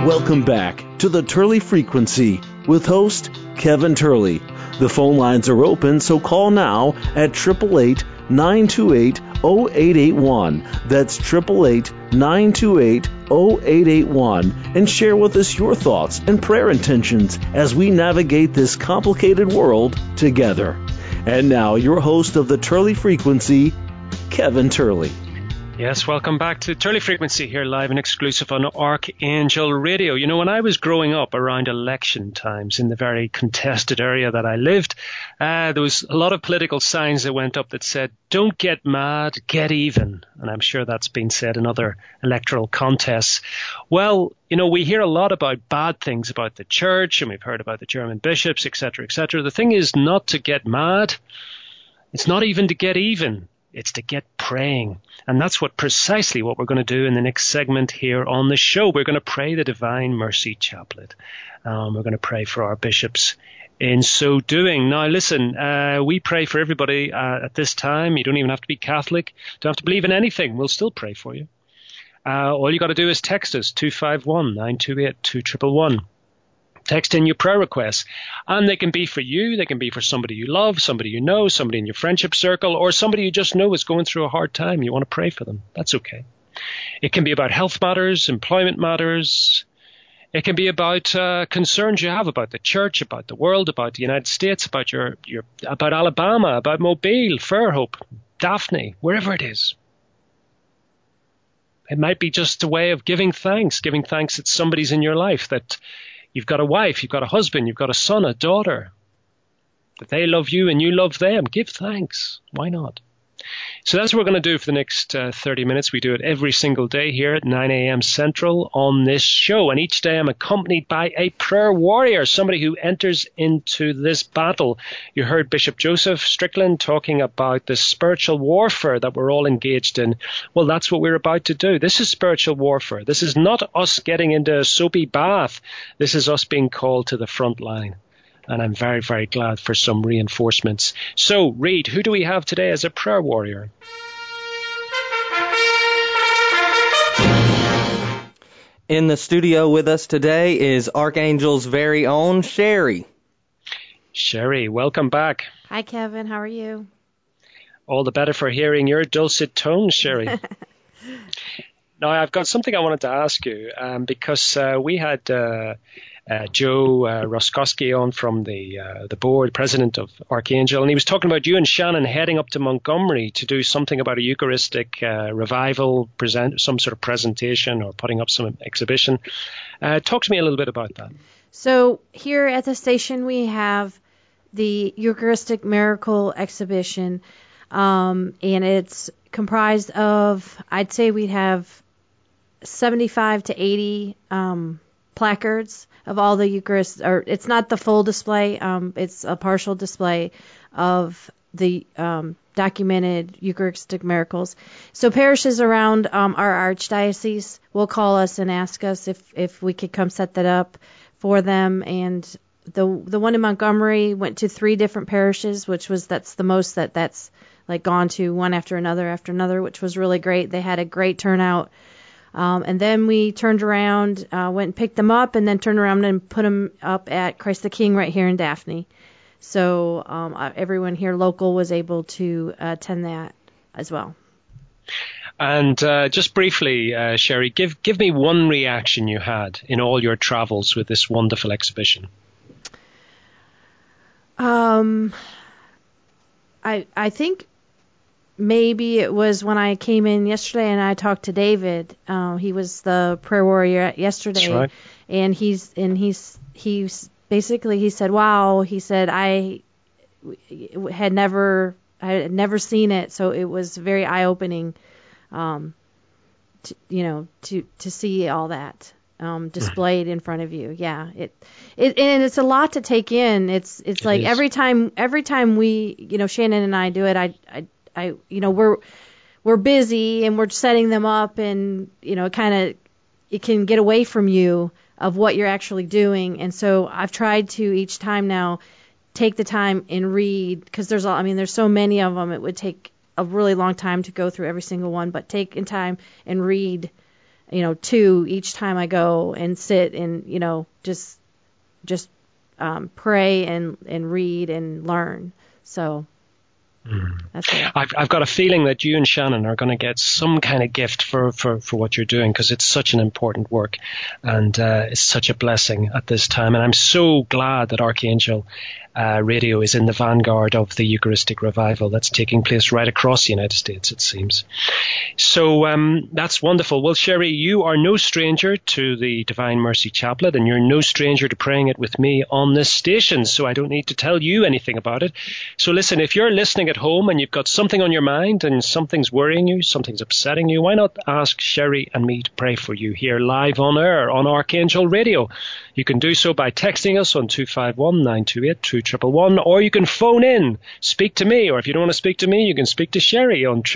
Welcome back to the Turley Frequency with host Kevin Turley. The phone lines are open, so call now at 888-928-0881. That's 888-928-0881, and share with us your thoughts and prayer intentions as we navigate this complicated world together. And now, your host of the Turley Frequency, Kevin Turley. Yes, welcome back to Turley Frequency here, live and exclusive on Archangel Radio. You know, when I was growing up around election times in the very contested area that I lived, there was a lot of political signs that went up that said, don't get mad, get even. And I'm sure that's been said in other electoral contests. Well, you know, we hear a lot about bad things about the church, and we've heard about the German bishops, etc., etc. The thing is not to get mad. It's not even to get even. It's to get praying. And that's precisely what we're going to do in the next segment here on the show. We're going to pray the Divine Mercy Chaplet. We're going to pray for our bishops in so doing. Now, listen, we pray for everybody at this time. You don't even have to be Catholic. You don't have to believe in anything. We'll still pray for you. All you got to do is text us, 251-928-2111. Text in your prayer requests, and they can be for you, they can be for somebody you love, somebody you know, somebody in your friendship circle, or somebody you just know is going through a hard time. You want to pray for them. That's okay. It can be about health matters, employment matters. It can be about concerns you have about the church, about the world, about the United States, about about Alabama, about Mobile, Fairhope, Daphne, wherever it is. It might be just a way of giving thanks that somebody's in your life, that you've got a wife, you've got a husband, you've got a son, a daughter, that they love you and you love them. Give thanks. Why not? So that's what we're going to do for the next 30 minutes. We do it every single day here at 9 a.m. Central on this show. And each day I'm accompanied by a prayer warrior, somebody who enters into this battle. You heard Bishop Joseph Strickland talking about the spiritual warfare that we're all engaged in. Well, that's what we're about to do. This is spiritual warfare. This is not us getting into a soapy bath. This is us being called to the front line. And I'm very, very glad for some reinforcements. So, Reed, who do we have today as a prayer warrior? In the studio with us today is Archangel's very own Sherry. Sherry, welcome back. Hi, Kevin. How are you? All the better for hearing your dulcet tones, Sherry. Now, I've got something I wanted to ask you, because we had Joe Roskowski on from the board, president of Archangel, and he was talking about you and Shannon heading up to Montgomery to do something about a Eucharistic revival, some sort of presentation or putting up some exhibition. Talk to me a little bit about that. So here at the station we have the Eucharistic Miracle Exhibition, and it's comprised of, I'd say we'd have 75 to 80 placards of all the Eucharist, or it's not the full display, it's a partial display of the documented Eucharistic miracles. So parishes around our archdiocese will call us and ask us if we could come set that up for them. And the one in Montgomery went to 3 different parishes, that's the most that's like gone to one after another, which was really great. They had a great turnout. And then we turned around, went and picked them up, and then turned around and put them up at Christ the King right here in Daphne. So everyone here local was able to attend that as well. And just briefly, Sherry, give me one reaction you had in all your travels with this wonderful exhibition. I think maybe it was when I came in yesterday and I talked to David. He was the prayer warrior yesterday. That's right. And he's basically, he said, "Wow," he said, I had never seen it, so it was very eye-opening, to see all that displayed in front of you. Yeah, and it's a lot to take in. It's like is. every time we, Shannon and I do it, we're busy and we're setting them up, and it can get away from you of what you're actually doing. And so I've tried to each time now take the time and read, because there's so many of them, it would take a really long time to go through every single one, but take in time and read 2 each time I go and sit and, just pray and read and learn. So that's it. I've got a feeling that you and Shannon are going to get some kind of gift for what you're doing, because it's such an important work, and it's such a blessing at this time. And I'm so glad that Archangel Radio is in the vanguard of the Eucharistic revival that's taking place right across the United States, it seems. So that's wonderful. Well, Sherry, you are no stranger to the Divine Mercy Chaplet, and you're no stranger to praying it with me on this station, so I don't need to tell you anything about it. So listen, if you're listening at home and you've got something on your mind and something's worrying you, something's upsetting you, why not ask Sherry and me to pray for you here live on air on Archangel Radio? You can do so by texting us on 251-928-2111, or you can phone in, speak to me, or if you don't want to speak to me, you can speak to Sherry on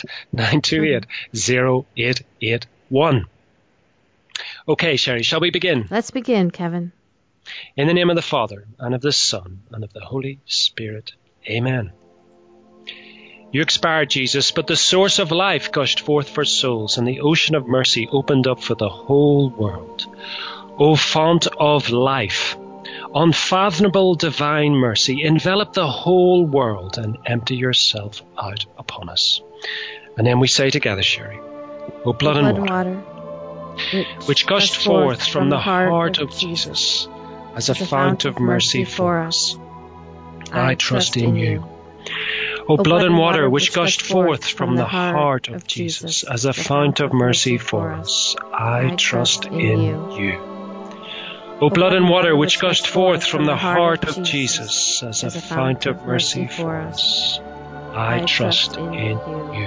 888-928-0881. Okay, Sherry, shall we begin? Let's begin, Kevin. In the name of the Father, and of the Son, and of the Holy Spirit. Amen. You expired, Jesus, but the source of life gushed forth for souls, and the ocean of mercy opened up for the whole world. O font of life, unfathomable divine mercy, envelop the whole world and empty yourself out upon us. And then we say together, Sherry, O blood and water, which gushed forth from the heart of Jesus as a fount of mercy for us, I trust in you. O blood and water, which gushed forth from the heart of Jesus as a fount of mercy for us, I trust in you. O blood and water, which gushed forth from the heart of Jesus as a fount of mercy for us, I trust in you.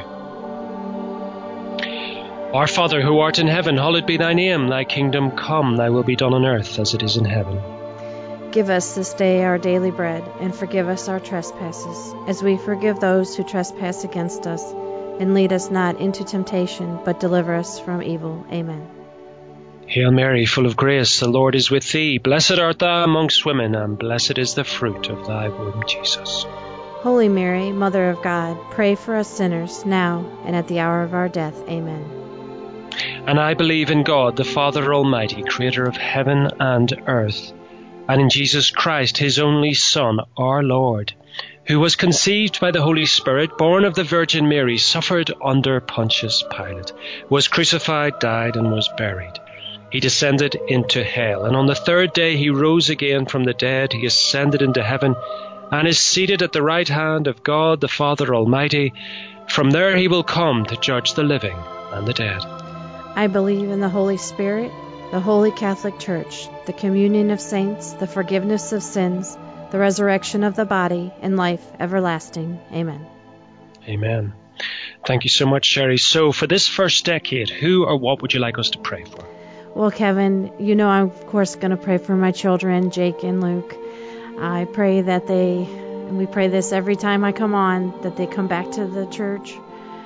Our Father, who art in heaven, hallowed be thy name. Thy kingdom come, thy will be done on earth as it is in heaven. Give us this day our daily bread, and forgive us our trespasses, as we forgive those who trespass against us. And lead us not into temptation, but deliver us from evil. Amen. Hail Mary, full of grace, the Lord is with thee. Blessed art thou amongst women, and blessed is the fruit of thy womb, Jesus. Holy Mary, Mother of God, pray for us sinners, now and at the hour of our death. Amen. And I believe in God, the Father Almighty, creator of heaven and earth, and in Jesus Christ, his only Son, our Lord, who was conceived by the Holy Spirit, born of the Virgin Mary, suffered under Pontius Pilate, was crucified, died, and was buried. He descended into hell, and on the third day he rose again from the dead. He ascended into heaven and is seated at the right hand of God the Father Almighty. From there he will come to judge the living and the dead. I believe in the Holy Spirit, the Holy Catholic Church, the communion of saints, the forgiveness of sins, the resurrection of the body, and life everlasting. Amen. Amen. Thank you so much, Sherry. So for this first decade, who or what would you like us to pray for? Well, Kevin, I'm of course going to pray for my children, Jake and Luke. I pray that and we pray this every time I come on, that they come back to the church.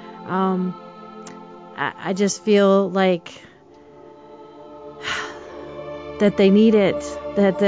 I just feel like that they need it, that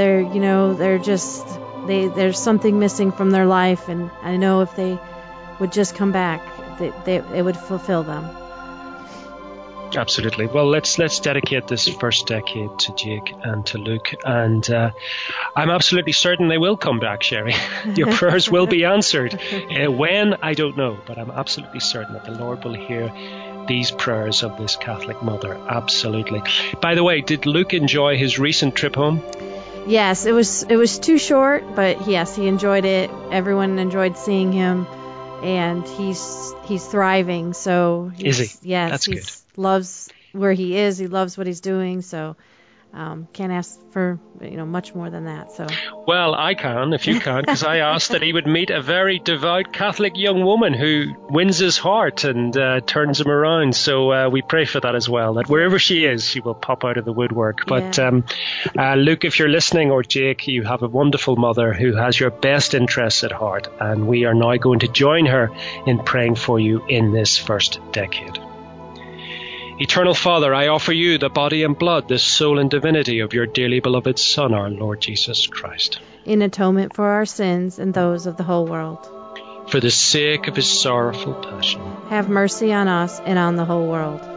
there's something missing from their life, and I know if they would just come back, it would fulfill them. Absolutely. Well, let's dedicate this first decade to Jake and to Luke, and I'm absolutely certain they will come back, Sherry. Your prayers will be answered. When, I don't know, but I'm absolutely certain that the Lord will hear these prayers of this Catholic mother. Absolutely. By the way, did Luke enjoy his recent trip home? Yes, it was too short, but yes, he enjoyed it. Everyone enjoyed seeing him, and he's thriving. So is he? Yes, that's good. Loves where he is. He loves what he's doing. So can't ask for much more than that. So well, I can if you can, because I asked that he would meet a very devout Catholic young woman who wins his heart and turns him around. So we pray for that as well, that wherever she is, she will pop out of the woodwork. But Luke, if you're listening, or Jake, you have a wonderful mother who has your best interests at heart, and we are now going to join her in praying for you in this first decade. Eternal Father, I offer you the body and blood, the soul and divinity of your dearly beloved Son, our Lord Jesus Christ, in atonement for our sins and those of the whole world. For the sake of his sorrowful passion, have mercy on us and on the whole world.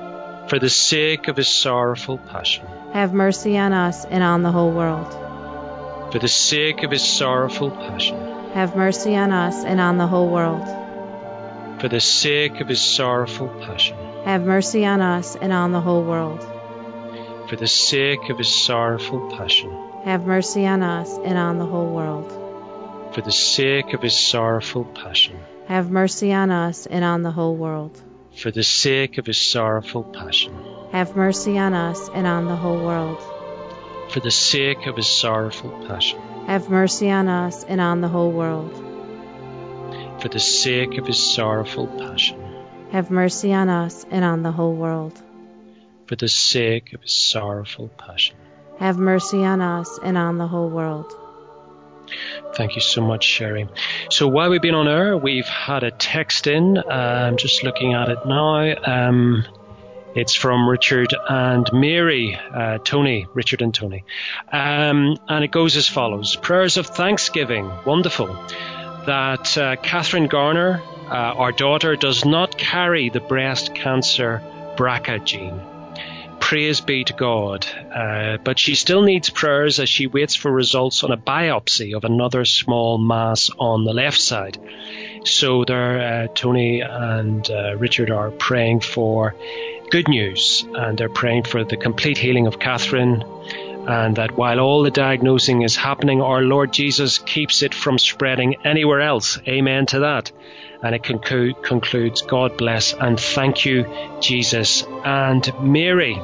for the sake of his sorrowful passion, have mercy on us and on the whole world. for the sake of his sorrowful passion, Have mercy on us and on the whole world. for the sake of his sorrowful passion, Have mercy on us and on the whole world. for the sake of his sorrowful passion, Have mercy on us and on the whole world. for the sake of his sorrowful passion, Have mercy on us and on the whole world. for the sake of his sorrowful passion, Have mercy on us and on the whole world. for the sake of his sorrowful passion, Have mercy on us and on the whole world. for the sake of his sorrowful passion, Have mercy on us and on the whole world. for the sake of his sorrowful passion. Have mercy on us and on the whole world. Thank you so much, Sherry. So while we've been on air, we've had a text in. I'm just looking at it now. It's from Richard and Mary, Richard and Tony. And it goes as follows. Prayers of thanksgiving. Wonderful. That Catherine Garner, our daughter, does not carry the breast cancer BRCA gene. Praise be to God. But she still needs prayers as she waits for results on a biopsy of another small mass on the left side. So there, Tony and Richard are praying for good news, and they're praying for the complete healing of Catherine, and that while all the diagnosing is happening, our Lord Jesus keeps it from spreading anywhere else. Amen to that. And it concludes, God bless and thank you, Jesus and Mary.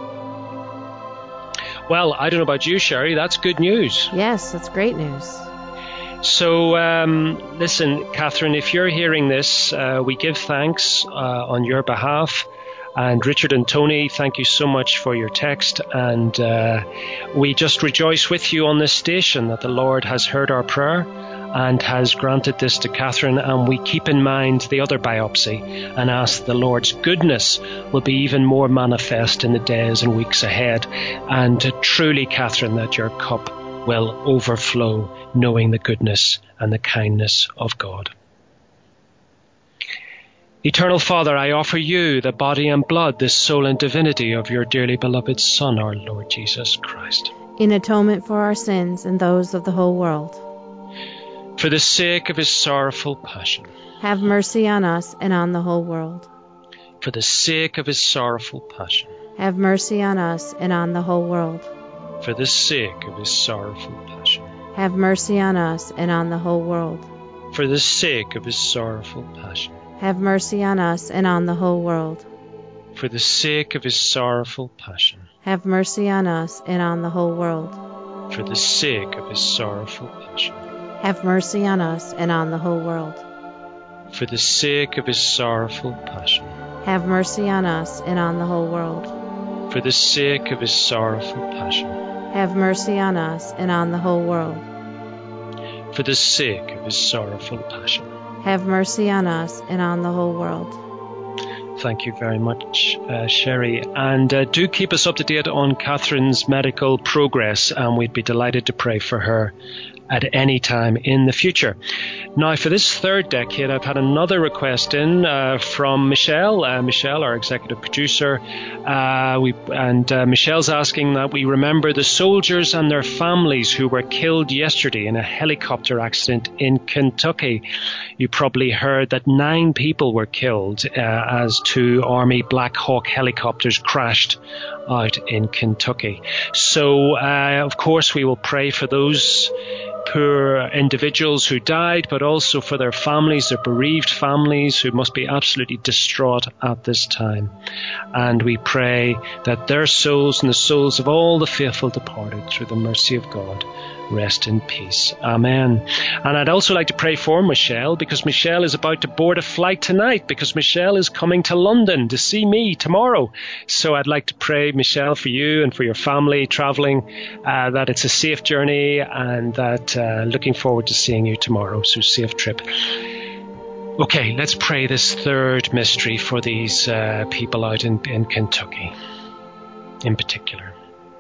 Well, I don't know about you, Sherry. That's good news. Yes, that's great news. So, listen, Catherine, if you're hearing this, we give thanks on your behalf. And Richard and Tony, thank you so much for your text. And we just rejoice with you on this station that the Lord has heard our prayer and has granted this to Catherine. And we keep in mind the other biopsy and ask the Lord's goodness will be even more manifest in the days and weeks ahead. And truly, Catherine, that your cup will overflow, knowing the goodness and the kindness of God. Eternal Father, I offer you the body and blood, the soul and divinity of your dearly beloved Son, our Lord Jesus Christ. In atonement for our sins and those of the whole world. For the sake of his sorrowful passion. Have mercy on us and on the whole world. For the sake of his sorrowful passion. Have mercy on us and on the whole world. For the sake of his sorrowful passion. Have mercy on us and on the whole world. For the sake of his sorrowful passion. Have mercy on us and on the whole world. For the sake of his sorrowful passion. Have mercy on us and on the whole world. For the sake of his sorrowful passion. Have mercy on us and on the whole world. For the sake of his sorrowful passion. Have mercy on us and on the whole world. For the sake of his sorrowful passion. Have mercy on us and on the whole world. For the sake of his sorrowful passion. Have mercy on us and on the whole world. Thank you very much, Sherry. And do keep us up to date on Catherine's medical progress, and we'd be delighted to pray for her at any time in the future. Now, for this third decade, I've had another request in from Michelle. Michelle, our executive producer. Michelle's asking that we remember the soldiers and their families who were killed yesterday in a helicopter accident in Kentucky. You probably heard that 9 people were killed as 2 Army Black Hawk helicopters crashed out in Kentucky. So, of course, we will pray for those poor individuals who died, but also for their families, their bereaved families who must be absolutely distraught at this time. And we pray that their souls and the souls of all the faithful departed through the mercy of God rest in peace. Amen. And I'd also like to pray for Michelle, because Michelle is about to board a flight tonight, because Michelle is coming to London to see me tomorrow. So I'd like to pray, Michelle, for you and for your family traveling, that it's a safe journey, and that looking forward to seeing you tomorrow. So safe trip. Okay, let's pray this third mystery for these people out in Kentucky in particular.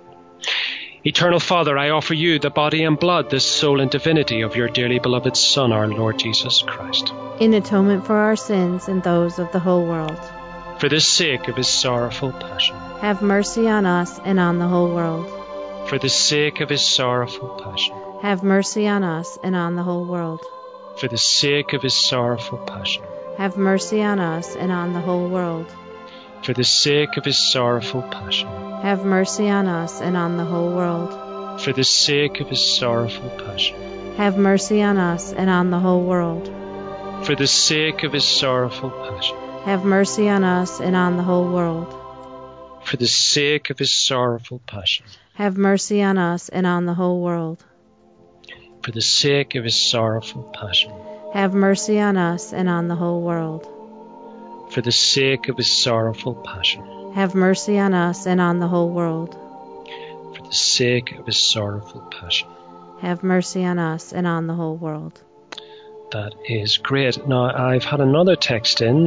Eternal Father, I offer you the body and blood, the soul and divinity of your dearly beloved Son, our Lord Jesus Christ. In atonement for our sins and those of the whole world. for the sake of his sorrowful passion. Have mercy on us and on the whole world. For the sake of his sorrowful passion. Have mercy on us and on the whole world. For the sake of his sorrowful passion. Have mercy on us and on the whole world. For the sake of his sorrowful passion. Have mercy on us and on the whole world. For the sake of his sorrowful passion. Have mercy on us and on the whole world. For the sake of his sorrowful passion. Have mercy on us and on the whole world. For the sake of his sorrowful passion. Have mercy on us and on the whole world. For the sake of his sorrowful passion. Have mercy on us and on the whole world. For the sake of his sorrowful passion. Have mercy on us and on the whole world. For the sake of his sorrowful passion. Have mercy on us and on the whole world. That is great. Now, I've had another text in.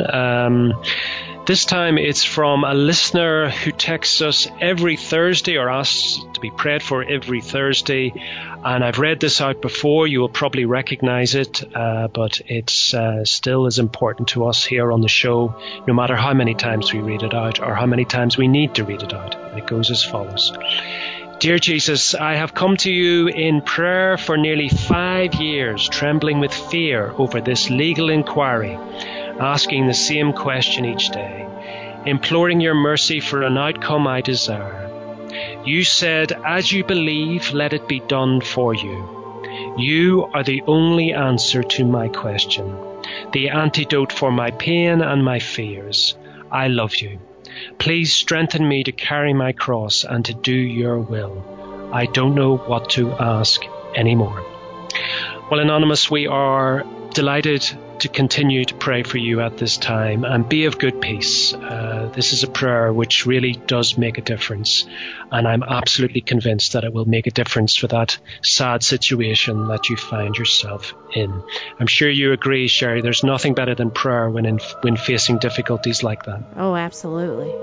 This time it's from a listener who texts us every Thursday or asks to be prayed for every Thursday. And I've read this out before. You will probably recognize it, but it's still as important to us here on the show, no matter how many times we read it out or how many times we need to read it out. And it goes as follows. Dear Jesus, I have come to you in prayer for nearly 5 years, trembling with fear over this legal inquiry, asking the same question each day, imploring your mercy for an outcome I desire. You said, as you believe, let it be done for you. You are the only answer to my question, the antidote for my pain and my fears. I love you. Please strengthen me to carry my cross and to do your will. I don't know what to ask anymore. Well, Anonymous, we are delighted to continue to pray for you at this time, and be of good peace. This is a prayer which really does make a difference, and I'm absolutely convinced that it will make a difference for that sad situation that you find yourself in. I'm sure you agree, Sherry, there's nothing better than prayer when facing difficulties like that. Oh, absolutely.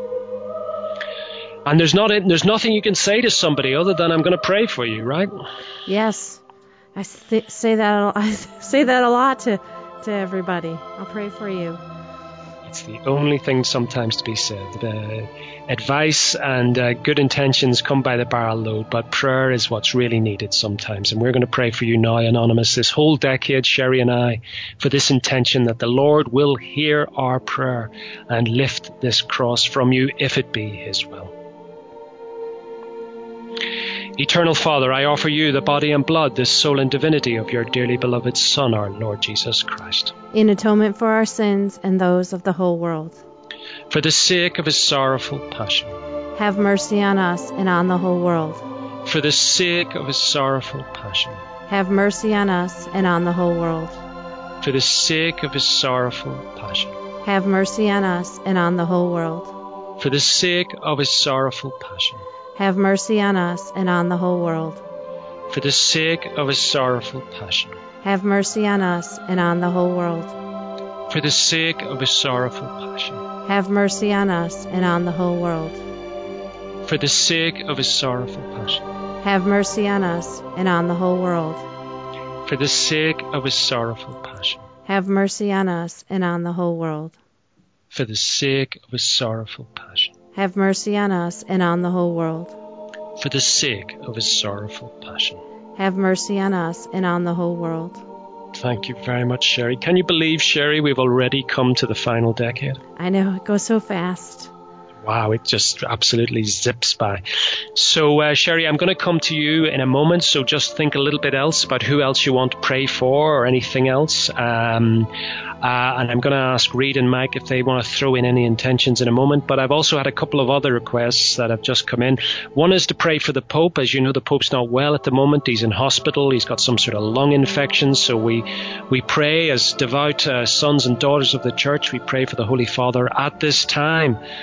And there's nothing you can say to somebody other than I'm going to pray for you, right? Yes. I say that a lot to everybody. I'll pray for you. It's the only thing sometimes to be said. Advice and good intentions come by the barrel load, but prayer is what's really needed sometimes. And we're going to pray for you now, Anonymous, this whole decade, Sherry and I, for this intention that the Lord will hear our prayer and lift this cross from you if it be his will. Eternal Father, I offer you the body and blood, the soul and divinity of your dearly beloved Son, our Lord Jesus Christ, in atonement for our sins and those of the whole world. For the sake of his sorrowful passion. Have mercy on us and on the whole world. For the sake of his sorrowful passion. Have mercy on us and on the whole world. For the sake of his sorrowful passion. Have mercy on us and on the whole world. For the sake of his sorrowful passion. Have mercy on us and on the whole world. For the sake of his sorrowful passion. Have mercy on us and on the whole world. For the sake of his sorrowful passion. Have mercy on us and on the whole world. For the sake of his sorrowful passion. Have mercy on us and on the whole world. For the sake of his sorrowful passion. Have mercy on us and on the whole world. For the sake of his sorrowful passion. Have mercy on us and on the whole world. For the sake of his sorrowful passion. Have mercy on us and on the whole world. Thank you very much, Sherry. Can you believe, Sherry, we've already come to the final decade? I know, it goes so fast. Wow, it just absolutely zips by. So, Sherry, I'm going to come to you in a moment, so just think a little bit else about who else you want to pray for or anything else. And I'm going to ask Reed and Mike if they want to throw in any intentions in a moment. But I've also had a couple of other requests that have just come in. One is to pray for the Pope. As you know, the Pope's not well at the moment. He's in hospital. He's got some sort of lung infection. So we pray as devout sons and daughters of the Church. We pray for the Holy Father at this time and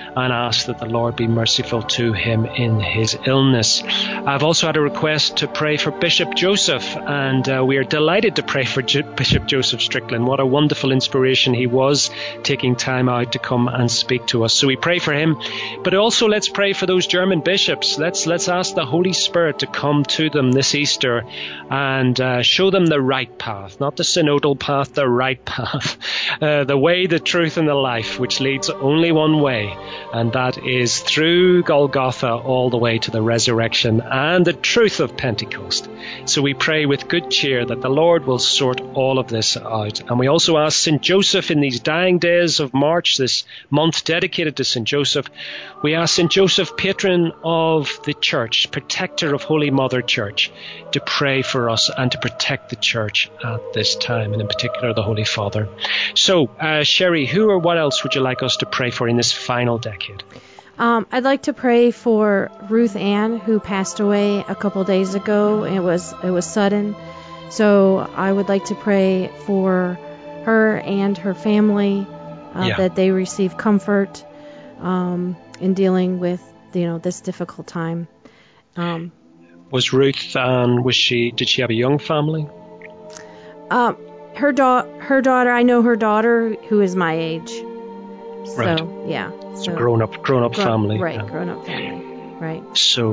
ask that the Lord be merciful to him in his illness. I've also had a request to pray for Bishop Joseph, and we are delighted to pray for Bishop Joseph Strickland. What a wonderful inspiration he was, taking time out to come and speak to us. So we pray for him, but also let's pray for those German bishops. Let's ask the Holy Spirit to come to them this Easter and show them the right path, not the synodal path, the right path, the way, the truth, and the life, which leads only one way, and that is through Golgotha all the way to the resurrection and the truth of Pentecost. So we pray with good cheer that the Lord will sort all of this out. And we also ask St. Joseph in these dying days of March, this month dedicated to St. Joseph, we ask St. Joseph, patron of the Church, protector of Holy Mother Church, to pray for us and to protect the Church at this time, and in particular the Holy Father. So, Sherry, who or what else would you like us to pray for in this final decade? I'd like to pray for Ruth Ann, who passed away a couple days ago. It was sudden. So I would like to pray for her and her family, that they receive comfort in dealing with this difficult time. Was Ruth Ann, did she have a young family? Her daughter, I know her daughter, who is my age. So, right. Yeah. So grown up family. Right, yeah. grown up family. Right. So,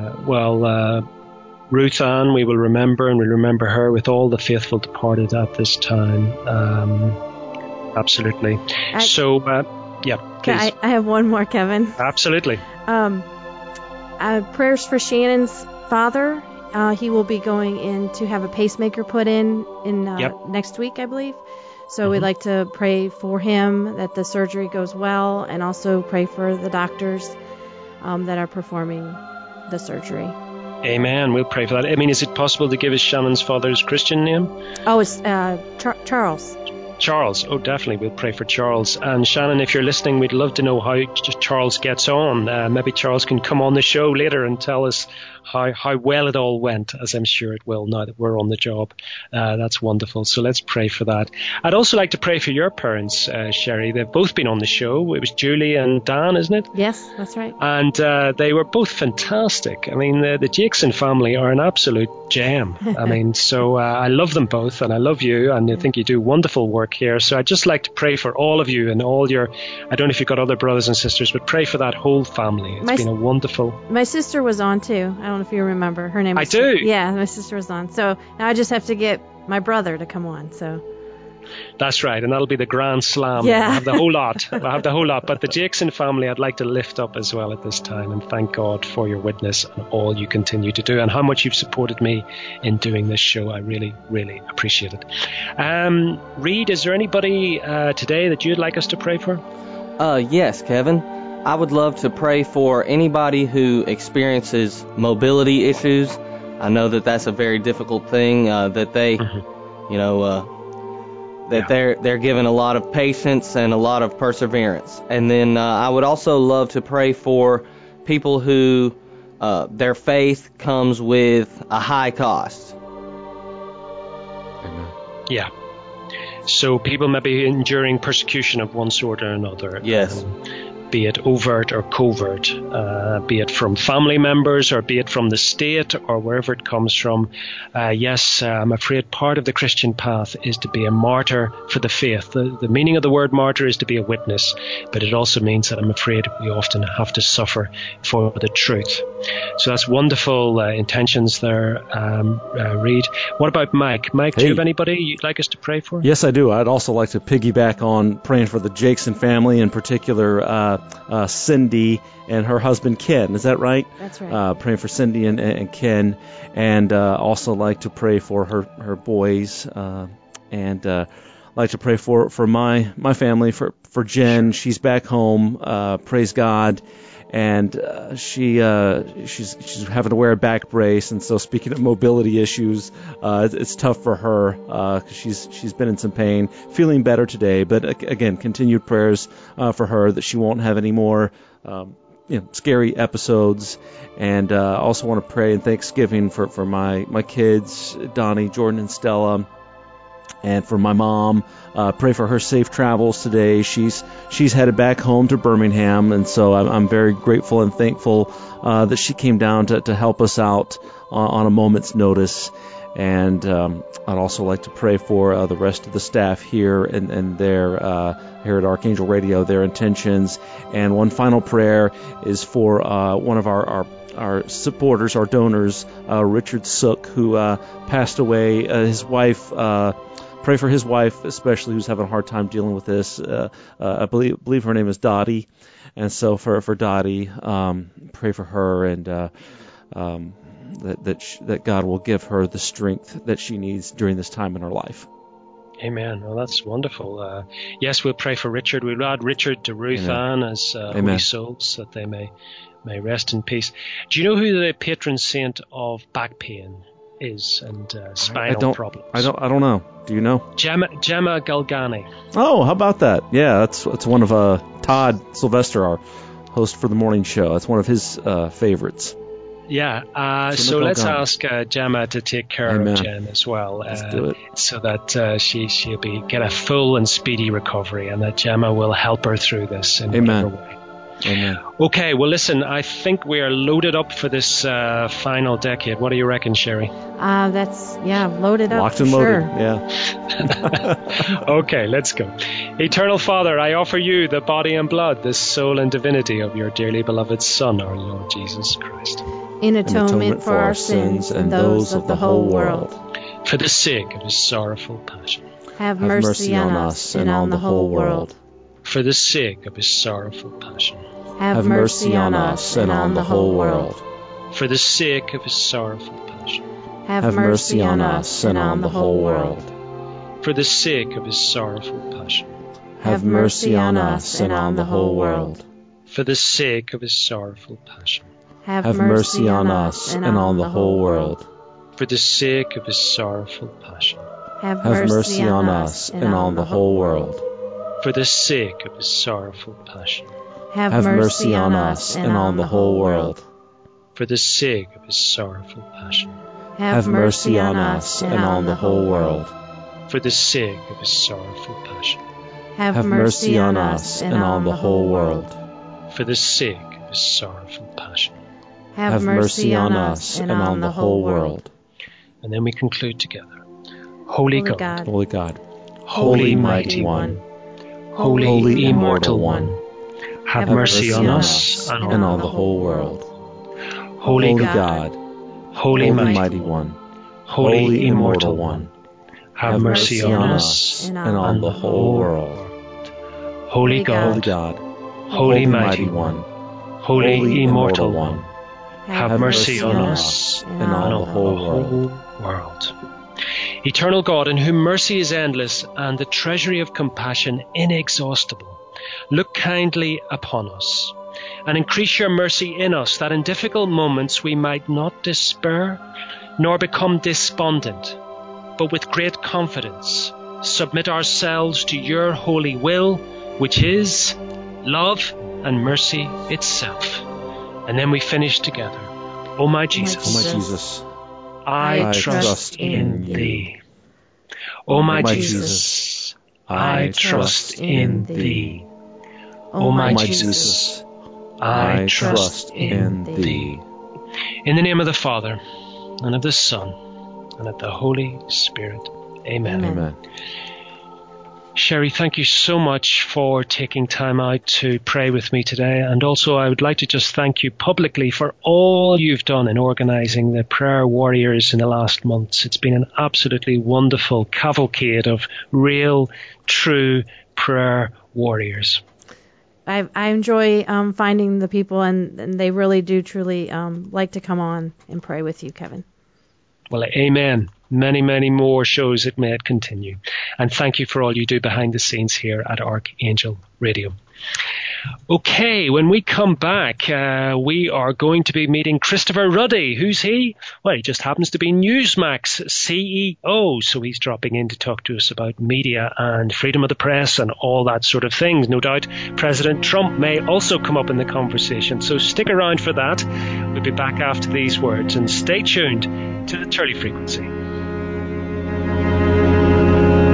Ruth Ann, we will remember, and we'll remember her with all the faithful departed at this time. Absolutely. Please. I have one more, Kevin. Absolutely. Prayers for Shannon's father. He will be going in to have a pacemaker put in next week, I believe. So we'd like to pray for him, that the surgery goes well, and also pray for the doctors that are performing the surgery. Amen. We'll pray for that. I mean, is it possible to give us Shannon's father's Christian name? Oh, it's Charles. Charles. Oh, definitely. We'll pray for Charles. And Shannon, if you're listening, we'd love to know how Charles gets on. Maybe Charles can come on the show later and tell us how well it all went, as I'm sure it will now that we're on the job. That's wonderful. So let's pray for that. I'd also like to pray for your parents, Sherry. They've both been on the show. It was Julie and Dan, isn't it? Yes, that's right. And they were both fantastic. I mean, the Jackson family are an absolute gem. I mean, so I love them both, and I love you, and I think you do wonderful work here. So I'd just like to pray for all of you and all your, I don't know if you've got other brothers and sisters, but pray for that whole family. It's been a wonderful. My sister was on too. I don't know if you remember. Her name was. I do. Yeah, my sister was on. So now I just have to get my brother to come on. So. That's right, and that'll be the grand slam. Yeah. We'll have the whole lot. But the Jackson family I'd like to lift up as well at this time, and thank God for your witness and all you continue to do, and how much you've supported me in doing this show. I really, really appreciate it. Reed, is there anybody today that you'd like us to pray for? Yes, Kevin. I would love to pray for anybody who experiences mobility issues. I know that that's a very difficult thing, that they, they're given a lot of patience and a lot of perseverance. And then I would also love to pray for people who their faith comes with a high cost. Amen. Yeah. So people may be enduring persecution of one sort or another. Yes. Be it overt or covert, be it from family members or be it from the state or wherever it comes from. Yes, I'm afraid part of the Christian path is to be a martyr for the faith. The meaning of the word martyr is to be a witness, but it also means that I'm afraid we often have to suffer for the truth. So that's wonderful intentions there, Reed. What about Mike? Mike, do you have anybody you'd like us to pray for? Yes, I do. I'd also like to piggyback on praying for the Jackson family, in particular Cindy and her husband Ken. Is that right? That's right. Praying for Cindy and Ken, and also like to pray for her boys, and like to pray for my family, for Jen. She's back home. Praise God. And she's having to wear a back brace, and so speaking of mobility issues, it's tough for her because she's been in some pain. Feeling better today, but again, continued prayers for her that she won't have any more scary episodes. And I also want to pray in thanksgiving for my kids, Donnie, Jordan, and Stella. And for my mom, pray for her safe travels today. She's headed back home to Birmingham, and so I'm very grateful and thankful that she came down to help us out on a moment's notice. And I'd also like to pray for the rest of the staff here and their here at Archangel Radio, their intentions. And one final prayer is for one of our supporters, our donors, Richard Sook, who passed away. His wife. Pray for his wife, especially, who's having a hard time dealing with this. I believe her name is Dottie, and so for Dottie, pray for her, and that God will give her the strength that she needs during this time in her life. Amen. Well, that's wonderful. Yes, we'll pray for Richard. We'll add Richard to Ruth Ann as holy souls, that they may rest in peace. Do you know who the patron saint of back pain is and spinal problems? I don't know. Do you know? Gemma Galgani. Oh, how about that? Yeah, it's one of Todd Sylvester, our host for the morning show. That's one of his favorites. Yeah. So let's ask Gemma to take care of Jen as well. Let's do it. So that she'll get a full and speedy recovery, and that Gemma will help her through this in whatever way. Amen. Okay, well, listen, I think we are loaded up for this final decade. What do you reckon, Sherry? That's loaded up. Locked and loaded, yeah. Okay, let's go. Eternal Father, I offer you the body and blood, the soul and divinity of your dearly beloved Son, our Lord Jesus Christ. In atonement for our sins and those of the whole world. For the sake of his sorrowful passion. Have mercy on us and on the whole world. For the sake of his sorrowful passion. Have mercy on us and on the whole world. For the sake of his sorrowful passion. Have mercy on us and on the whole world. For the sake of his sorrowful passion. Have mercy on us and on the whole world. For the sake of his sorrowful passion. Have mercy on us and on the whole world. For the sake of his sorrowful passion. Have mercy on us and on the whole world. For the sake of his sorrowful passion. Have mercy on us and on the whole world. For the sake of his sorrowful passion. Have mercy on us and on the whole world. For the sake of his sorrowful passion. Have mercy on us and on the whole world. For the sake of his sorrowful passion. Have mercy on us and on the whole world. And then we conclude together. Holy God. Holy God. Holy Mighty One. Holy Immortal One. Have mercy on us and on the whole world. Holy God. Holy Mighty One. Holy Immortal One. Have mercy on us and on the whole world. Holy God. Holy Mighty One. Holy Immortal One. Have mercy on us and on the whole world. Eternal God, in whom mercy is endless and the treasury of compassion inexhaustible, look kindly upon us and increase your mercy in us, that in difficult moments we might not despair nor become despondent, but with great confidence submit ourselves to your holy will, which is love and mercy itself. And then we finish together. O my Jesus, I trust in thee. O my Jesus, I trust in thee. O my Jesus, I trust in thee. In the name of the Father, and of the Son, and of the Holy Spirit. Amen. Amen. Sherry, thank you so much for taking time out to pray with me today. And also I would like to just thank you publicly for all you've done in organizing the prayer warriors in the last months. It's been an absolutely wonderful cavalcade of real, true prayer warriors. I enjoy finding the people, and they really do truly like to come on and pray with you, Kevin. Well, amen. Many, many more shows it may continue. And thank you for all you do behind the scenes here at Archangel Radio. Okay, when we come back, we are going to be meeting Christopher Ruddy. Who's he? Well, he just happens to be Newsmax CEO, so he's dropping in to talk to us about media and freedom of the press and all that sort of things. No doubt President Trump may also come up in the conversation, so stick around for that. We'll be back after these words, and stay tuned to the Turley Frequency.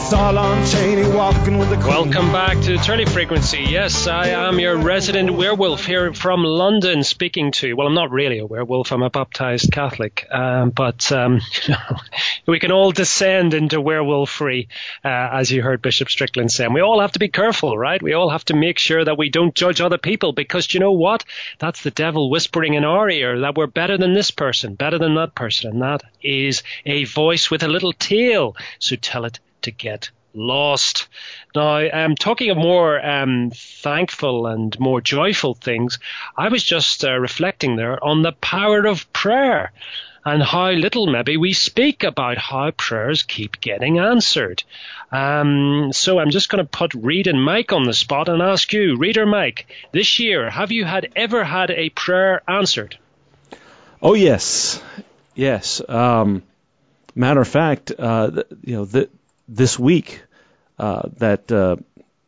saw Lon Chaney walking with the Queen. Welcome back to Turley Frequency. Yes, I am your resident werewolf here from London speaking to, well, I'm not really a werewolf, I'm a baptized Catholic, but we can all descend into werewolfery, as you heard Bishop Strickland say. And we all have to be careful, right? We all have to make sure that we don't judge other people, because you know what? That's the devil whispering in our ear that we're better than this person, better than that person, and that is a voice with a little tail. So tell it to get lost. Now, talking of more thankful and more joyful things, I was just reflecting there on the power of prayer and how little maybe we speak about how prayers keep getting answered. So I'm just going to put Reed and Mike on the spot and ask you, Reed or Mike, this year, have you ever had a prayer answered? Oh, yes. Yes. Matter of fact, this week, that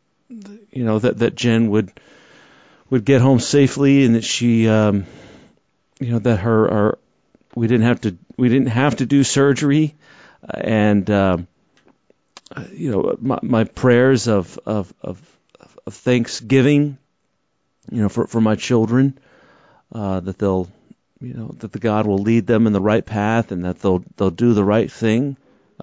Jen would get home safely, and that she, that her we didn't have to do surgery, and my prayers of thanksgiving, for my children, that they'll, that the God will lead them in the right path, and that they'll do the right thing.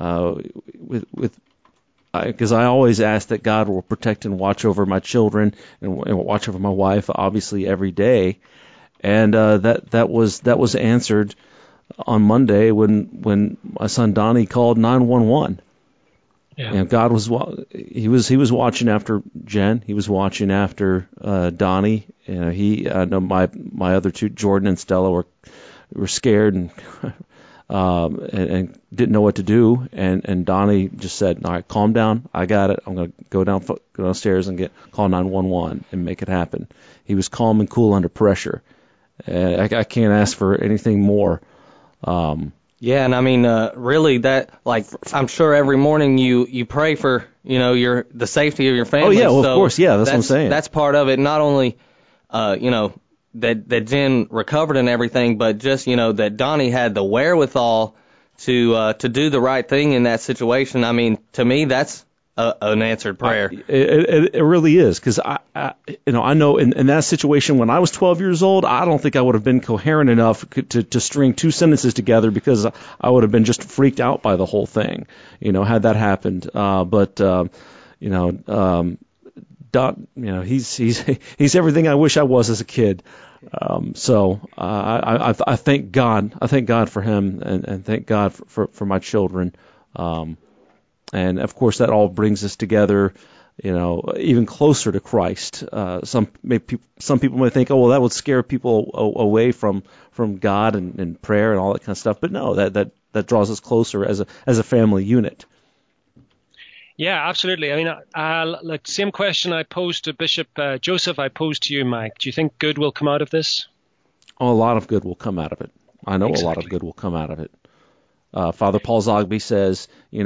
Because I always ask that God will protect and watch over my children and watch over my wife, obviously every day, and that was answered on Monday when my son Donnie called 911. Yeah. And God was watching after Jen. He was watching after Donnie. My other two, Jordan and Stella, were scared and didn't know what to do. And Donnie just said, "All right, calm down. I got it. I'm going to go downstairs and call 911 and make it happen." He was calm and cool under pressure. I can't ask for anything more. Yeah, and I mean, really, that, like, I'm sure every morning you pray for, the safety of your family. Oh yeah, well, of course, yeah, that's what I'm saying. That's part of it. Not only, that Jen recovered and everything, but just, that Donnie had the wherewithal to do the right thing in that situation. I mean, to me, that's an answered prayer. It really is, because I know in that situation when I was 12 years old, I don't think I would have been coherent enough to string two sentences together, because I would have been just freaked out by the whole thing, had that happened. He's everything I wish I was as a kid. So I thank God. I thank God for him, and thank God for my children. And of course, that all brings us together, even closer to Christ. Some people may think, oh, well, that would scare people away from God and prayer and all that kind of stuff. But no, that draws us closer as a family unit. Yeah, absolutely. I mean, same question I posed to Bishop Joseph, I posed to you, Mike. Do you think good will come out of this? Oh, a lot of good will come out of it. I know Exactly. A lot of good will come out of it. Father Paul Zogby says,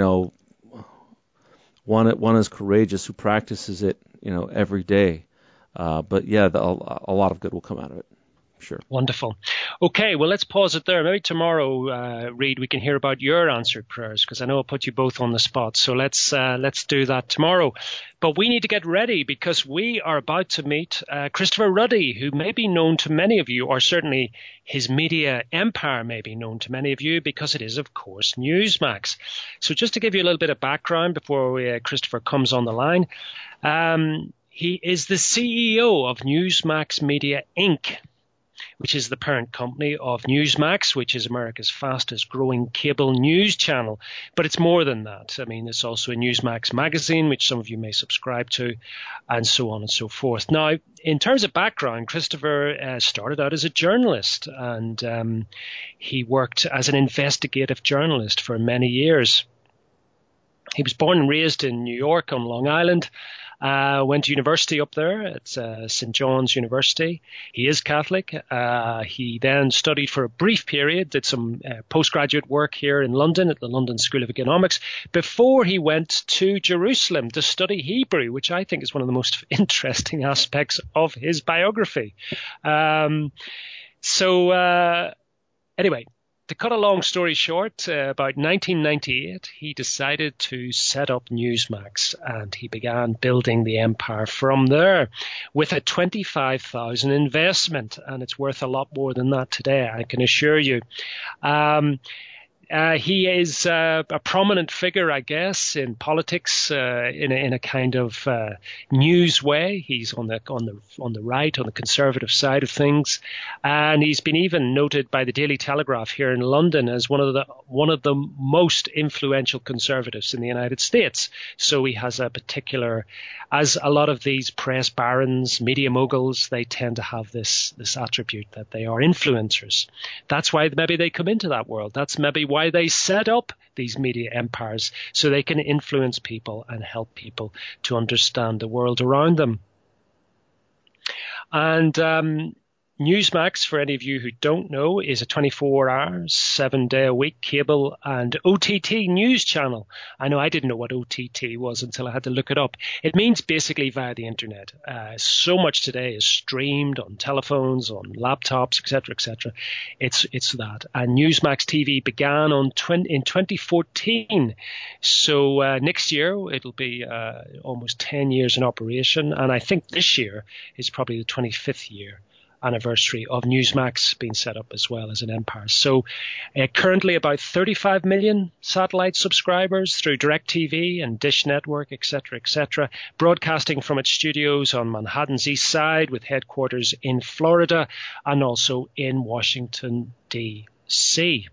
one is courageous who practices it, every day. But yeah, a lot of good will come out of it. Sure. Wonderful. Okay, well, let's pause it there. Maybe tomorrow, Reed, we can hear about your answered prayers, because I know I'll put you both on the spot. So let's do that tomorrow. But we need to get ready, because we are about to meet Christopher Ruddy, who may be known to many of you, or certainly his media empire may be known to many of you, because it is, of course, Newsmax. So just to give you a little bit of background before Christopher comes on the line, he is the CEO of Newsmax Media, Inc., which is the parent company of Newsmax, which is America's fastest growing cable news channel. But it's more than that. I mean, it's also a Newsmax magazine, which some of you may subscribe to, and so on and so forth. Now, in terms of background, Christopher started out as a journalist, and he worked as an investigative journalist for many years. He was born and raised in New York on Long Island. Went to university up there at St. John's University. He is Catholic. He then studied for a brief period, did some postgraduate work here in London at the London School of Economics, before he went to Jerusalem to study Hebrew, which I think is one of the most interesting aspects of his biography. Anyway, to cut a long story short, about 1998, he decided to set up Newsmax, and he began building the empire from there with a 25,000 investment, and it's worth a lot more than that today, I can assure you. He is a prominent figure, I guess, in politics, in a kind of news way. He's on the right, on the conservative side of things, and he's been even noted by the Daily Telegraph here in London as one of the most influential conservatives in the United States. So he has a particular, as a lot of these press barons, media moguls, they tend to have this attribute that they are influencers. That's why maybe they come into that world. That's maybe why they set up these media empires, so they can influence people and help people to understand the world around them. And Newsmax, for any of you who don't know, is a 24-hour, 7-day-a-week cable and OTT news channel. I know I didn't know what OTT was until I had to look it up. It means basically via the internet. So much today is streamed on telephones, on laptops, etc., etc. It's that. And Newsmax TV began in 2014. So next year it'll be almost 10 years in operation, and I think this year is probably the 25th year anniversary of Newsmax being set up as well as an empire. So currently about 35 million satellite subscribers through DirecTV and Dish Network, etc., broadcasting from its studios on Manhattan's East Side with headquarters in Florida and also in Washington, D.C.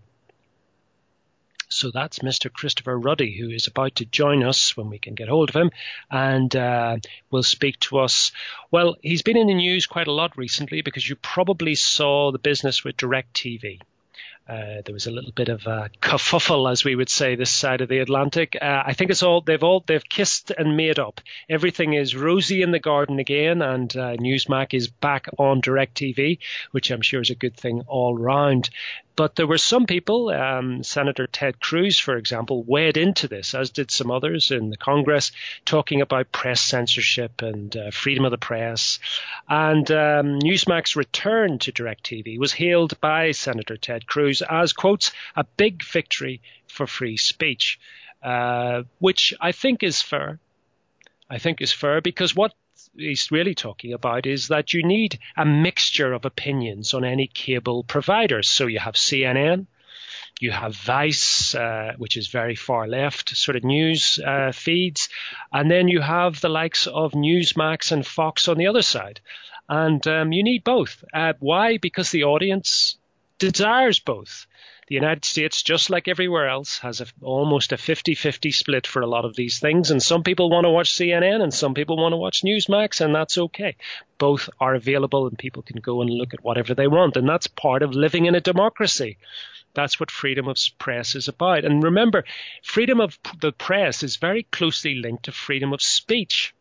So that's Mr. Christopher Ruddy, who is about to join us when we can get hold of him, and will speak to us. Well, he's been in the news quite a lot recently because you probably saw the business with DirecTV. There was a little bit of a kerfuffle, as we would say, this side of the Atlantic. I think they've kissed and made up. Everything is rosy in the garden again, and Newsmax is back on DirecTV, which I'm sure is a good thing all round. But there were some people, Senator Ted Cruz, for example, wade into this, as did some others in the Congress, talking about press censorship and freedom of the press. And Newsmax return to DirecTV was hailed by Senator Ted Cruz as, quotes, a big victory for free speech, which I think is fair. Because what he's really talking about is that you need a mixture of opinions on any cable provider. So you have CNN, you have Vice, which is very far left sort of news feeds, and then you have the likes of Newsmax and Fox on the other side. And you need both. Why? Because the audience desires both. The United States, just like everywhere else, has almost a 50-50 split for a lot of these things. And some people want to watch CNN and some people want to watch Newsmax, and that's okay. Both are available and people can go and look at whatever they want. And that's part of living in a democracy. That's what freedom of press is about. And remember, freedom of the press is very closely linked to freedom of speech,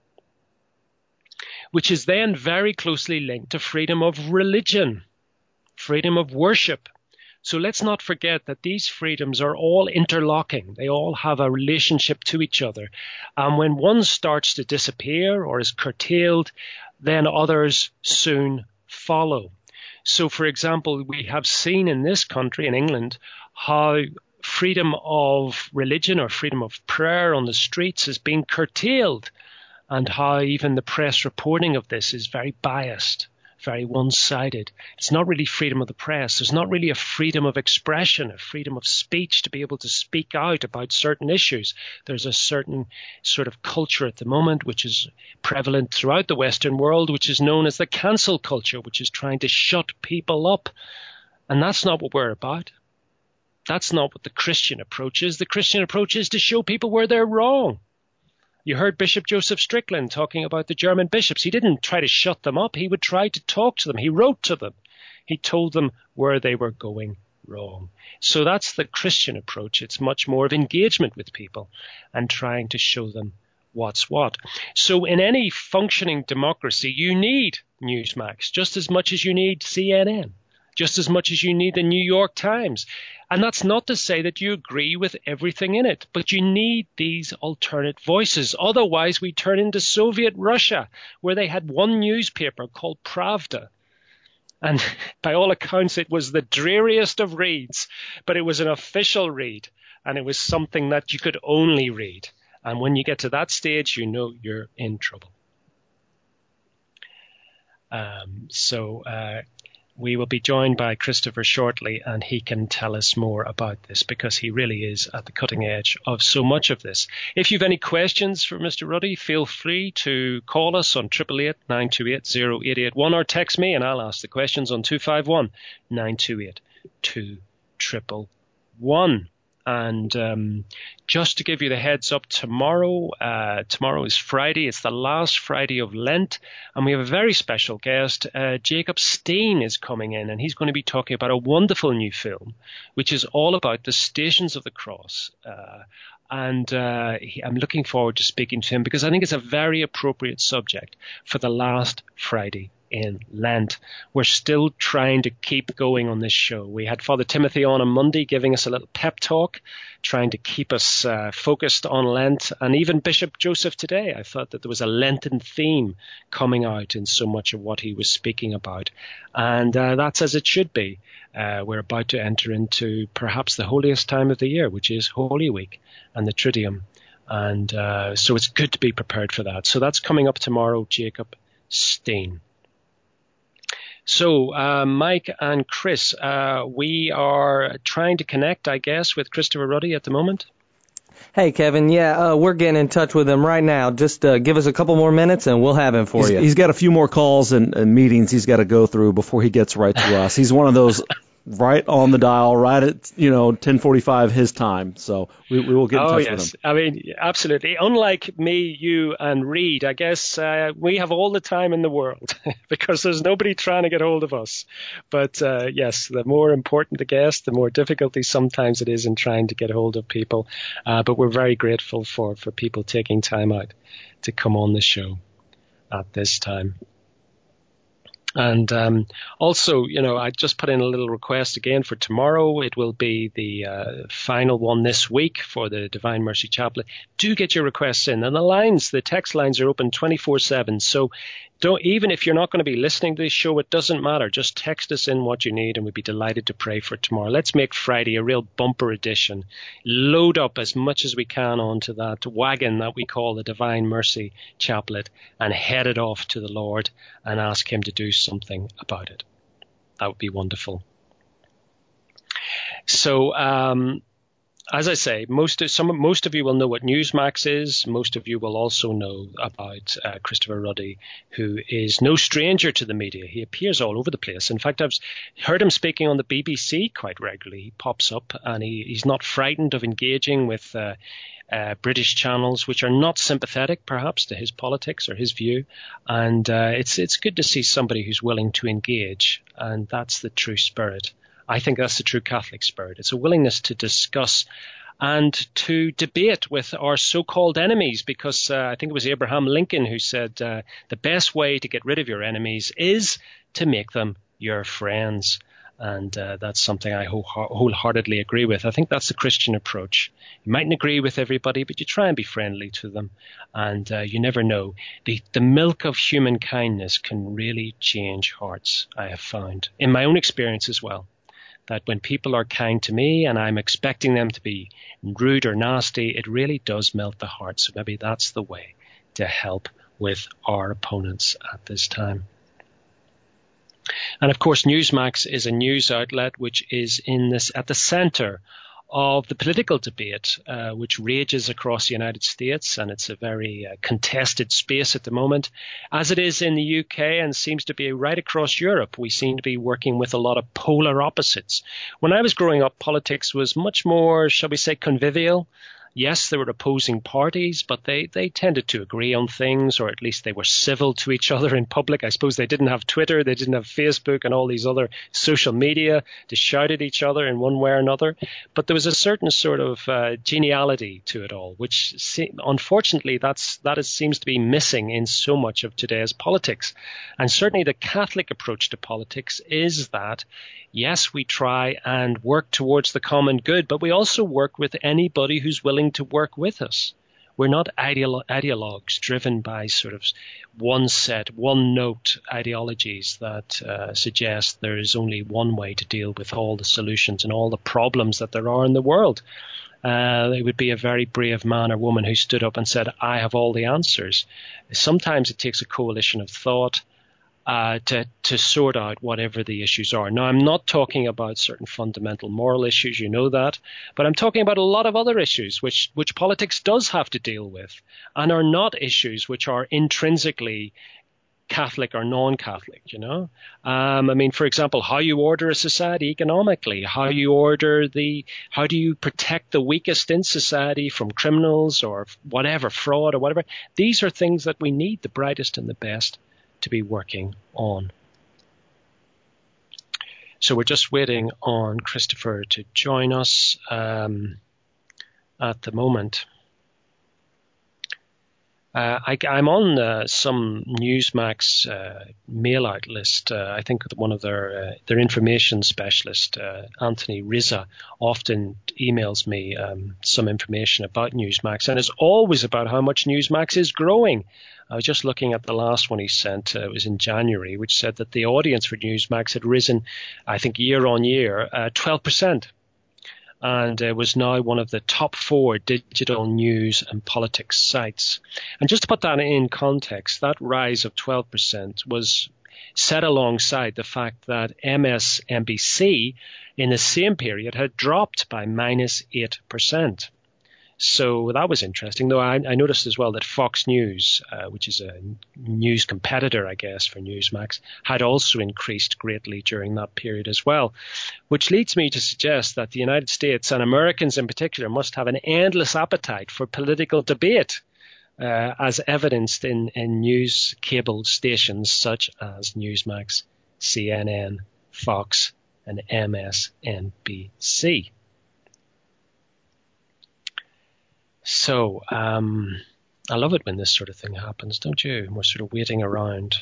which is then very closely linked to freedom of religion, freedom of worship. So let's not forget that these freedoms are all interlocking. They all have a relationship to each other. And when one starts to disappear or is curtailed, then others soon follow. So, for example, we have seen in this country, in England, how freedom of religion or freedom of prayer on the streets is being curtailed, and how even the press reporting of this is very biased, very one-sided. It's not really freedom of the press. There's not really a freedom of expression, a freedom of speech to be able to speak out about certain issues. There's a certain sort of culture at the moment which is prevalent throughout the Western world, which is known as the cancel culture, which is trying to shut people up. And that's not what we're about. That's not what the Christian approach is. The Christian approach is to show people where they're wrong. You heard Bishop Joseph Strickland talking about the German bishops. He didn't try to shut them up. He would try to talk to them. He wrote to them. He told them where they were going wrong. So that's the Christian approach. It's much more of engagement with people and trying to show them what's what. So in any functioning democracy, you need Newsmax just as much as you need CNN, just as much as you need the New York Times. And that's not to say that you agree with everything in it, but you need these alternate voices. Otherwise, we turn into Soviet Russia, where they had one newspaper called Pravda. And by all accounts, it was the dreariest of reads, but it was an official read, and it was something that you could only read. And when you get to that stage, you know you're in trouble. We will be joined by Christopher shortly, and he can tell us more about this because he really is at the cutting edge of so much of this. If you've any questions for Mr. Ruddy, feel free to call us on 888-928-0881 or text me and I'll ask the questions on 251-928-2111. And just to give you the heads up, tomorrow is Friday. It's the last Friday of Lent, and we have a very special guest. Jacob Steen is coming in, and he's going to be talking about a wonderful new film, which is all about the Stations of the Cross. I'm looking forward to speaking to him because I think it's a very appropriate subject for the last Friday in Lent. We're still trying to keep going on this show. We had Father Timothy on Monday giving us a little pep talk, trying to keep us focused on Lent. And even Bishop Joseph today, I thought that there was a Lenten theme coming out in so much of what he was speaking about. And that's as it should be. We're about to enter into perhaps the holiest time of the year, which is Holy Week and the Triduum. And so it's good to be prepared for that. So that's coming up tomorrow, Jacob Steen. So, Mike and Chris, we are trying to connect, I guess, with Christopher Ruddy at the moment. Hey, Kevin. Yeah, we're getting in touch with him right now. Just give us a couple more minutes and we'll have him for you. He's got a few more calls and meetings he's got to go through before he gets right to us. He's one of those right on the dial, right at 10:45 his time. So we will get in touch with him. I mean, absolutely. Unlike me, you, and Reed, I guess we have all the time in the world because there's nobody trying to get hold of us. But yes, the more important the guest, the more difficulty sometimes it is in trying to get hold of people. But we're very grateful for people taking time out to come on the show at this time. And also, I just put in a little request again for tomorrow. It will be the final one this week for the Divine Mercy Chaplet. Do get your requests in. And the text lines are open 24/7. So even if you're not going to be listening to this show, it doesn't matter. Just text us in what you need and we'd be delighted to pray for tomorrow. Let's make Friday a real bumper edition. Load up as much as we can onto that wagon that we call the Divine Mercy Chaplet and head it off to the Lord and ask him to do something about it. That would be wonderful. So, as I say, most of you will know what Newsmax is. Most of you will also know about Christopher Ruddy, who is no stranger to the media. He appears all over the place. In fact, I've heard him speaking on the BBC quite regularly. He pops up and he's not frightened of engaging with British channels, which are not sympathetic, perhaps, to his politics or his view. And it's good to see somebody who's willing to engage, and that's the true spirit. I think that's the true Catholic spirit. It's a willingness to discuss and to debate with our so-called enemies, because I think it was Abraham Lincoln who said the best way to get rid of your enemies is to make them your friends. And that's something I wholeheartedly agree with. I think that's the Christian approach. You mightn't agree with everybody, but you try and be friendly to them. And you never know. The milk of human kindness can really change hearts, I have found, in my own experience as well. That when people are kind to me and I'm expecting them to be rude or nasty, it really does melt the heart. So maybe that's the way to help with our opponents at this time. And of course, Newsmax is a news outlet which is at the center of the political debate, which rages across the United States, and it's a very contested space at the moment, as it is in the UK and seems to be right across Europe. We seem to be working with a lot of polar opposites. When I was growing up, politics was much more, shall we say, convivial. Yes, there were opposing parties, but they tended to agree on things, or at least they were civil to each other in public. I suppose they didn't have Twitter, they didn't have Facebook and all these other social media to shout at each other in one way or another. But there was a certain sort of geniality to it all, which unfortunately seems to be missing in so much of today's politics. And certainly the Catholic approach to politics is that, yes, we try and work towards the common good, but we also work with anybody who's willing to work with us. We're not ideologues driven by sort of one-note ideologies that suggest there is only one way to deal with all the solutions and all the problems that there are in the world. It would be a very brave man or woman who stood up and said, I have all the answers. Sometimes it takes a coalition of thought to sort out whatever the issues are. Now, I'm not talking about certain fundamental moral issues, you know that, but I'm talking about a lot of other issues which politics does have to deal with and are not issues which are intrinsically Catholic or non-Catholic, you know. I mean, for example, how you order a society economically, how do you protect the weakest in society from criminals or whatever, fraud or whatever. These are things that we need the brightest and the best to be working on. So we're just waiting on Christopher to join us at the moment. I'm on some Newsmax mail-out list. I think one of their information specialist, Anthony Rizza, often emails me some information about Newsmax, and it's always about how much Newsmax is growing. I was just looking at the last one he sent. It was in January, which said that the audience for Newsmax had risen, I think, year on year, 12%. And was now one of the top 4 digital news and politics sites. And just to put that in context, that rise of 12% was set alongside the fact that MSNBC in the same period had dropped by minus 8%. So that was interesting, though I noticed as well that Fox News, which is a news competitor, I guess, for Newsmax, had also increased greatly during that period as well, which leads me to suggest that the United States and Americans in particular must have an endless appetite for political debate, as evidenced in news cable stations such as Newsmax, CNN, Fox, and MSNBC. So I love it when this sort of thing happens, don't you? We're sort of waiting around.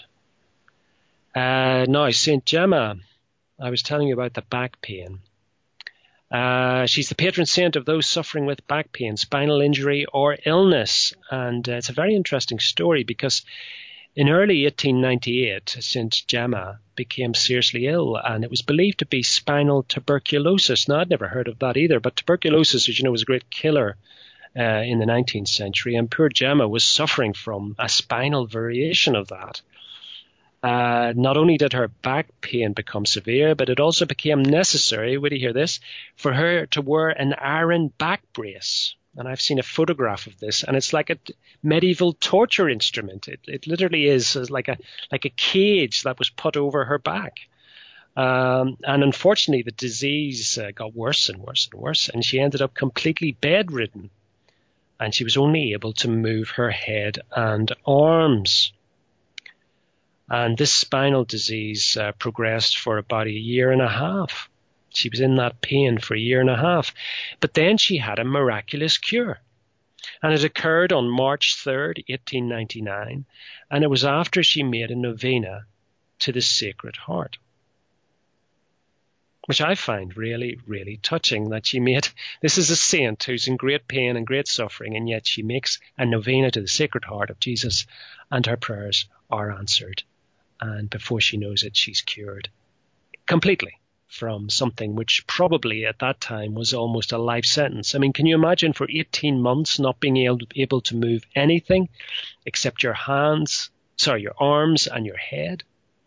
Now, St. Gemma, I was telling you about the back pain. She's the patron saint of those suffering with back pain, spinal injury or illness. And it's a very interesting story because in early 1898, St. Gemma became seriously ill, and it was believed to be spinal tuberculosis. Now, I'd never heard of that either, but tuberculosis, as you know, was a great killer in the 19th century, and poor Gemma was suffering from a spinal variation of that. Not only did her back pain become severe, but it also became necessary, would you hear this, for her to wear an iron back brace. And I've seen a photograph of this, and it's like a medieval torture instrument. It literally is like a cage that was put over her back. And unfortunately, the disease got worse and worse and worse, and she ended up completely bedridden. And she was only able to move her head and arms. And this spinal disease progressed for about a year and a half. She was in that pain for a year and a half. But then she had a miraculous cure. And it occurred on March 3rd, 1899. And it was after she made a novena to the Sacred Heart, which I find really, really touching that she made. This is a saint who's in great pain and great suffering, and yet she makes a novena to the Sacred Heart of Jesus, and her prayers are answered. And before she knows it, she's cured completely from something which probably at that time was almost a life sentence. I mean, can you imagine for 18 months not being able to move anything except your arms and your head?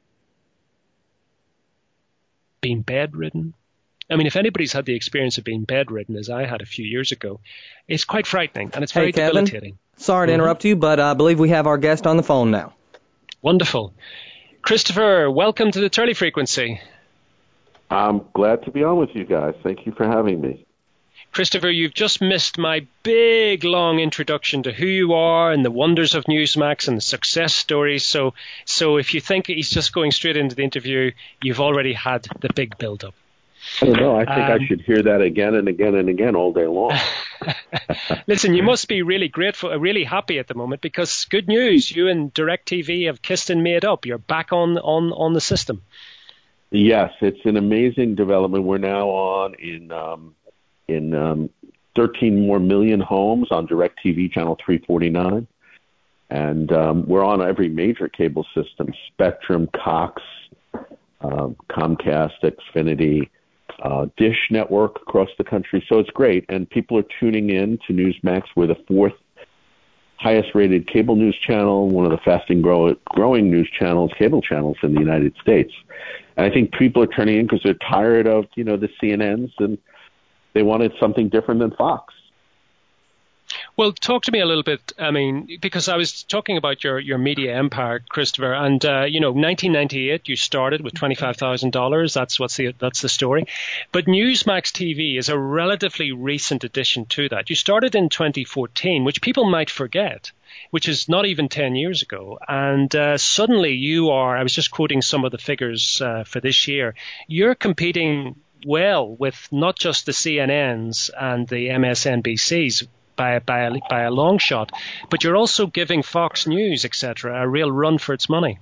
Being bedridden. I mean, if anybody's had the experience of being bedridden, as I had a few years ago, it's quite frightening and it's very debilitating. Sorry to interrupt you, but I believe we have our guest on the phone now. Wonderful. Christopher, welcome to the Turley Frequency. I'm glad to be on with you guys. Thank you for having me. Christopher, you've just missed my big, long introduction to who you are and the wonders of Newsmax and the success stories. So if you think he's just going straight into the interview, you've already had the big build-up. I don't know. I think I should hear that again and again and again all day long. Listen, you must be really grateful, really happy at the moment because good news, you and DirecTV have kissed and made up. You're back on the system. Yes, it's an amazing development. We're now on in 13 more million homes on DirecTV channel 349. And we're on every major cable system, Spectrum, Cox, Comcast, Xfinity, Dish Network across the country. So it's great. And people are tuning in to Newsmax. We're the fourth highest rated cable news channel, one of the fastest growing news channels, cable channels in the United States. And I think people are turning in because they're tired of, the CNNs, and they wanted something different than Fox. Well, talk to me a little bit, because I was talking about your media empire, Christopher, and, 1998, you started with $25,000. That's the story. But Newsmax TV is a relatively recent addition to that. You started in 2014, which people might forget, which is not even 10 years ago. And suddenly I was just quoting some of the figures for this year, you're competing well with not just the CNNs and the MSNBCs, by a long shot, but you're also giving Fox News, etc., a real run for its money.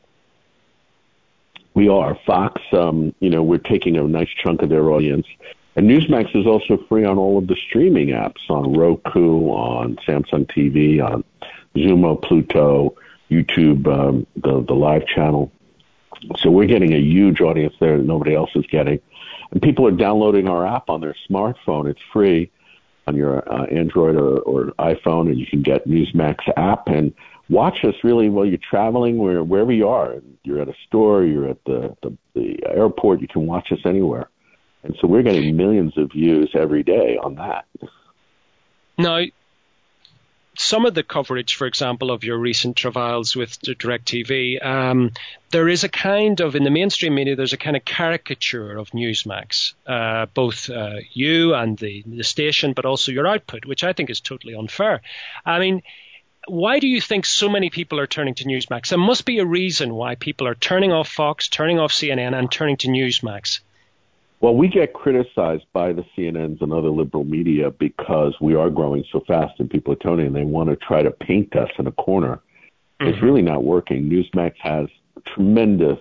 We are. Fox, we're taking a nice chunk of their audience. And Newsmax is also free on all of the streaming apps, on Roku, on Samsung TV, on Xumo, Pluto, YouTube, the live channel. So we're getting a huge audience there that nobody else is getting. And people are downloading our app on their smartphone. It's free on your Android or iPhone, and you can get Newsmax app and watch us really while you're traveling, wherever you are. You're at a store, you're at the airport, you can watch us anywhere. And so we're getting millions of views every day on that. Now, some of the coverage, for example, of your recent travails with DirecTV, there is a kind of, in the mainstream media, there's a kind of caricature of Newsmax, both you and the station, but also your output, which I think is totally unfair. Why do you think so many people are turning to Newsmax? There must be a reason why people are turning off Fox, turning off CNN, and turning to Newsmax. Well, we get criticized by the CNNs and other liberal media because we are growing so fast and people are tuning and they want to try to paint us in a corner. Mm-hmm. It's really not working. Newsmax has tremendous,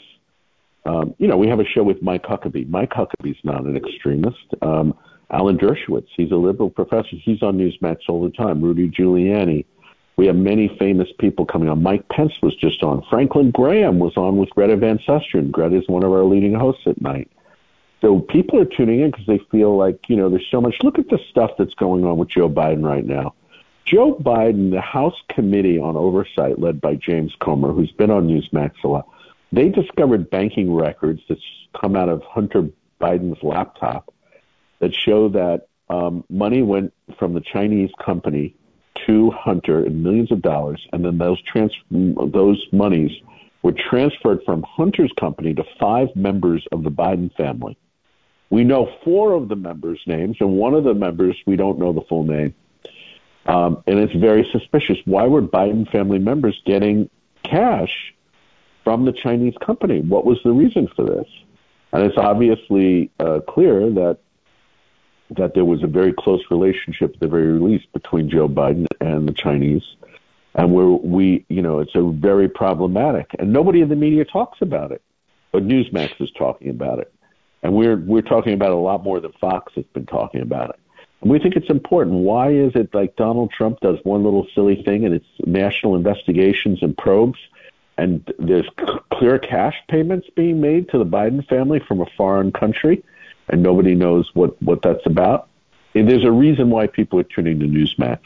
we have a show with Mike Huckabee. Mike Huckabee's not an extremist. Alan Dershowitz, he's a liberal professor. He's on Newsmax all the time. Rudy Giuliani. We have many famous people coming on. Mike Pence was just on. Franklin Graham was on with Greta Van Susteren. Greta is one of our leading hosts at night. So people are tuning in because they feel like, there's so much. Look at the stuff that's going on with Joe Biden right now. Joe Biden, the House Committee on Oversight, led by James Comer, who's been on Newsmax a lot, they discovered banking records that's come out of Hunter Biden's laptop that show that money went from the Chinese company to Hunter in millions of dollars, and then those monies were transferred from Hunter's company to 5 members of the Biden family. We know 4 of the members' names, and one of the members, we don't know the full name. And it's very suspicious. Why were Biden family members getting cash from the Chinese company? What was the reason for this? And it's obviously clear that there was a very close relationship, at the very least, between Joe Biden and the Chinese. And it's a very problematic. And nobody in the media talks about it, but Newsmax is talking about it. And we're talking about it a lot more than Fox has been talking about it. And we think it's important. Why is it like Donald Trump does one little silly thing and it's national investigations and probes, and there's clear cash payments being made to the Biden family from a foreign country, and nobody knows what that's about? And there's a reason why people are tuning to Newsmax.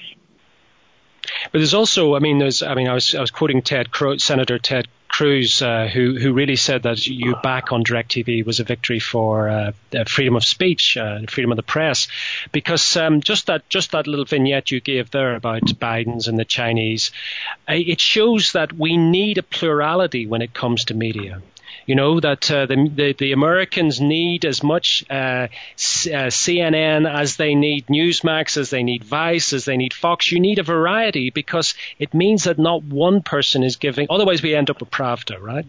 But there's also, I was quoting Senator Ted Cruz, who really said that you back on DirecTV was a victory for freedom of speech, freedom of the press, because just that little vignette you gave there about Biden's and the Chinese, it shows that we need a plurality when it comes to media. That the Americans need as much CNN as they need Newsmax, as they need Vice, as they need Fox. You need a variety because it means that not one person is giving. Otherwise, we end up with Pravda, right?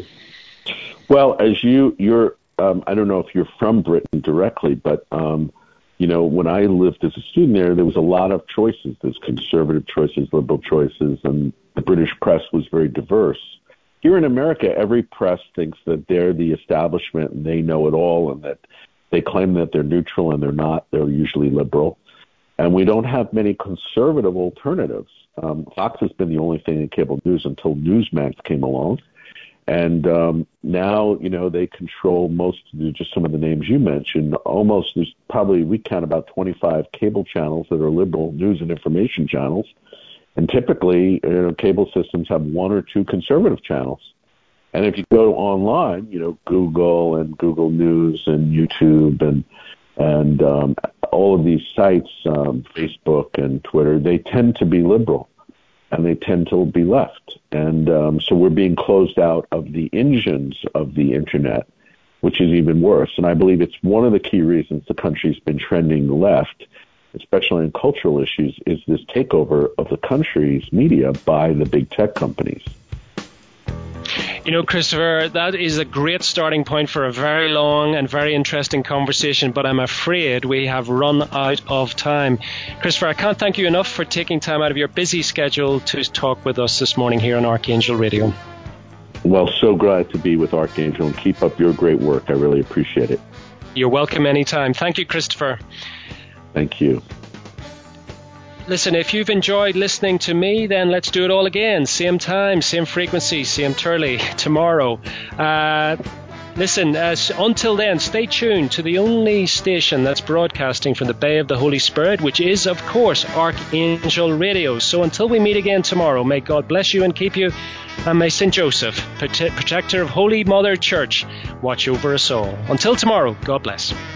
Well, as you're, I don't know if you're from Britain directly, but when I lived as a student there was a lot of choices. There's conservative choices, liberal choices, and the British press was very diverse. Here in America, every press thinks that they're the establishment and they know it all, and that they claim that they're neutral and they're not. They're usually liberal. And we don't have many conservative alternatives. Fox has been the only thing in cable news until Newsmax came along. And now, they control just some of the names you mentioned. There's probably, we count about 25 cable channels that are liberal news and information channels. And typically, cable systems have one or two conservative channels. And if you go online, Google and Google News and YouTube and all of these sites, Facebook and Twitter, they tend to be liberal and they tend to be left. And so we're being closed out of the engines of the Internet, which is even worse. And I believe it's one of the key reasons the country's been trending left, especially in cultural issues, is this takeover of the country's media by the big tech companies. Christopher, that is a great starting point for a very long and very interesting conversation, but I'm afraid we have run out of time. Christopher, I can't thank you enough for taking time out of your busy schedule to talk with us this morning here on Archangel Radio. Well, so glad to be with Archangel, and keep up your great work. I really appreciate it. You're welcome anytime. Thank you, Christopher. Thank you. Listen, if you've enjoyed listening to me, then let's do it all again. Same time, same frequency, same Turley tomorrow. Until then, stay tuned to the only station that's broadcasting from the Bay of the Holy Spirit, which is, of course, Archangel Radio. So until we meet again tomorrow, may God bless you and keep you, and may St. Joseph, protector of Holy Mother Church, watch over us all. Until tomorrow, God bless.